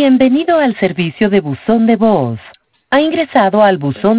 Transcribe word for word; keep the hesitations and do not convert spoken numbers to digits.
Bienvenido al servicio de buzón de voz. Ha ingresado al buzón